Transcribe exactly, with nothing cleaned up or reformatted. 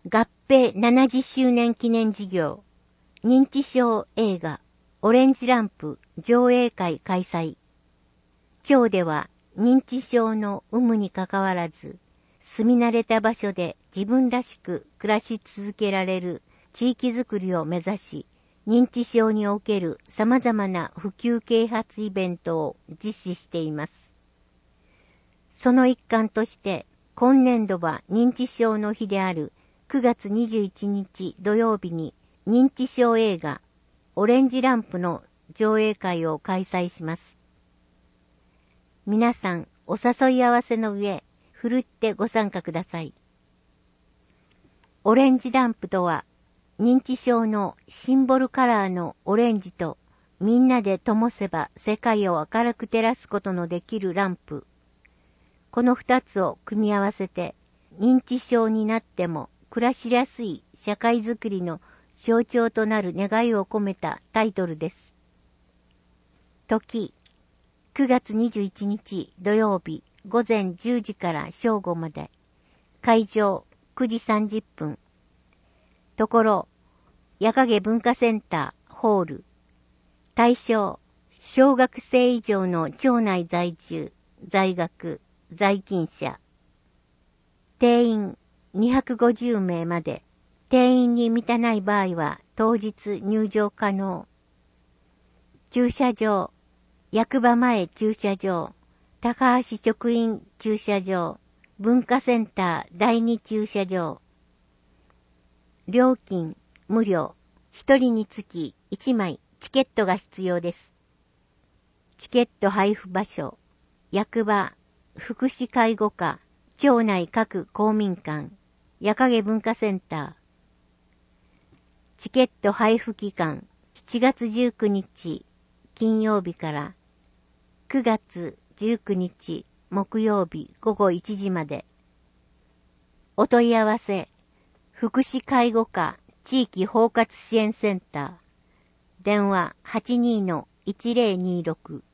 合併ななじゅっしゅうねん記念事業、認知症映画、オレンジランプ上映会開催。町では認知症の有無にかかわらず、住み慣れた場所で自分らしく暮らし続けられる地域づくりを目指し、認知症における様々な普及啓発イベントを実施しています。その一環として、今年度は認知症の日であるくがつにじゅういちにち土曜日に認知症映画オレンジランプの上映会を開催します。皆さんお誘い合わせの上、ふるってご参加ください。オレンジランプとは、認知症のシンボルカラーのオレンジとみんなで灯せば世界を明るく照らすことのできるランプ。この二つを組み合わせて認知症になっても暮らしやすい社会づくりの象徴となる願いを込めたタイトルです。時、くがつにじゅういちにち土曜日ごぜんじゅうじから正午まで。会場くじさんじゅっぷん。ところ、矢影文化センターホール。対象、小学生以上の町内在住、在学、在勤者。定員にひゃくごじゅうめいまで。定員に満たない場合は当日入場可能。駐車場、役場前駐車場、高橋職員駐車場、文化センターだいに駐車場。料金無料。一人につきいちまいチケットが必要です。チケット配布場所、役場、福祉介護課、町内各公民館、矢影文化センター。チケット配布期間、しちがつじゅうくにち金曜日からくがつじゅうくにち木曜日ごごいちじまで。お問い合わせ、福祉介護課地域包括支援センター。電話 はちにーのいちぜろにーろく。